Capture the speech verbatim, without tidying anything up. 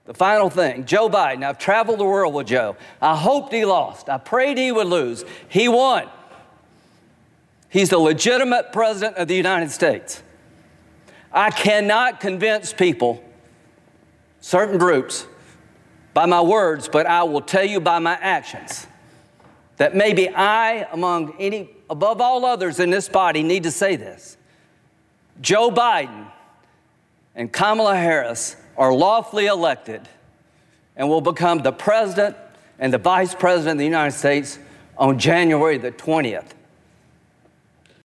The final thing, Joe Biden. I've traveled the world with Joe. I hoped he lost. I prayed he would lose. He won. He's the legitimate president of the United States. I cannot convince people, certain groups, by my words, but I will tell you by my actions that maybe I, among any, above all others in this body, need to say this. Joe Biden and Kamala Harris are lawfully elected and will become the president and the vice president of the United States on January the twentieth.